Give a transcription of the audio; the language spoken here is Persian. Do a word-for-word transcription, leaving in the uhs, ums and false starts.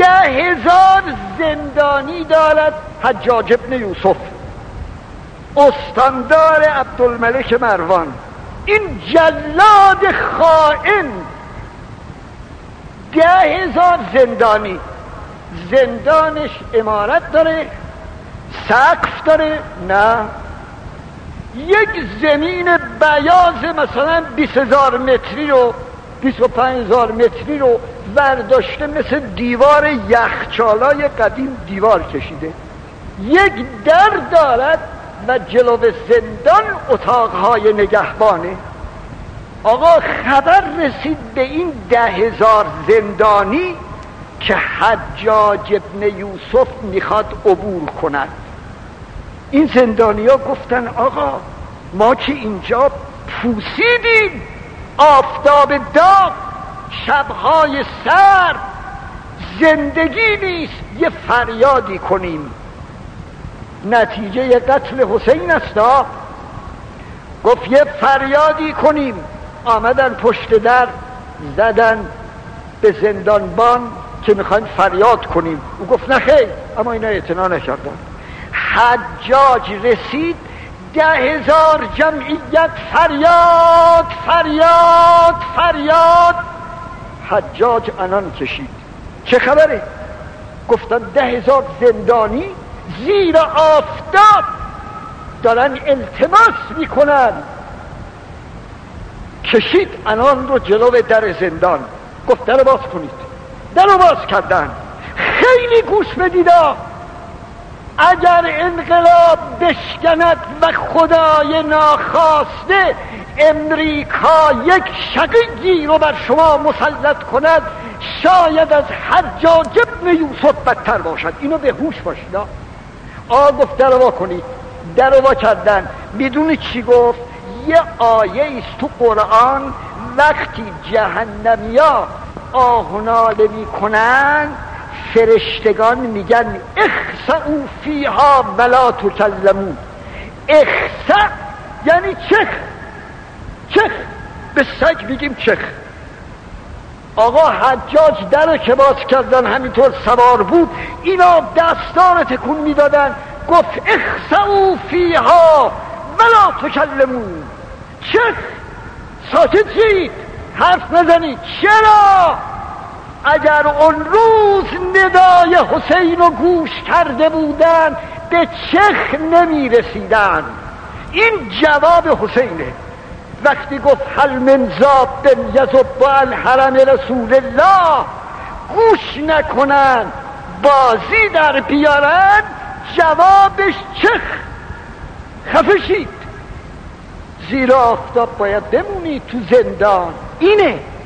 ده هزار زندانی دارد حجاج ابن یوسف، استاندار عبدالملک مروان. این جلاد خائن ده هزار زندانی، زندانش عمارت داره، سقف داره؟ نه، یک زمین بیاض مثلا بیست هزار متری رو بیست و پنج هزار متری رو برداشته، مثل دیوار یخچالای قدیم دیوار کشیده. یک در دارد و جلو زندان اتاقهای نگهبانه. آقا خبر رسید به این ده هزار زندانی که حجاج ابن یوسف میخواد عبور کند. این زندانی ها گفتن آقا ما که اینجا پوسیدیم، آفتاب داغ، شبهای سرد، زندگی نیست، یه فریادی کنیم. نتیجه قتل حسین است. گفت یه فریادی کنیم. آمدن پشت در زدن به زندانبان که میخوایم فریاد کنیم. او گفت نه خیر، اما اینا اعتنا نکردن. حجاج رسید، ده هزار جمعیت فریاد فریاد فریاد. حجاج عنان کشید. چه خبره؟ گفتن ده هزار زندانی زیر آفتاب دارن التماس میکنن. کشید عنان رو جلو در زندان، گفت در باز کنید. در باز کردن. خیلی گوش بدید، اگر انقلاب بشکند و خدای ناخواسته امریکا یک شقیقی رو بر شما مسلط کند، شاید از حجاج ابن یوسف بدتر باشد. اینو به هوش باشید. آ گفت در وا کنید. در وا کردن. بدون چی گفت؟ یه آیه است تو قرآن، وقتی جهنمیا آهناله میکنن فرشتگان میگن اخسئوا فیها ولا تکلمون. اخسأ یعنی چخ، چخ به سگ میگیم چخ. آقا حجاج در که باز کردن همینطور سوار بود، اینا دستان تکون میدادن. گفت اخسئوا فیها ولا تکلمون. چخ، ساکت شید، حرف نزنید. چرا؟ اگر اون روز ندای حسین رو گوش کرده بودن به چخ نمی رسیدن. این جواب حسینه. وقتی گفت هل من ذاب یذب عن حرم رسول الله، گوش نکنن، بازی در بیارن، جوابش چخ. خفه شید، زیرا آفتاب باید بمونی تو زندان. اینه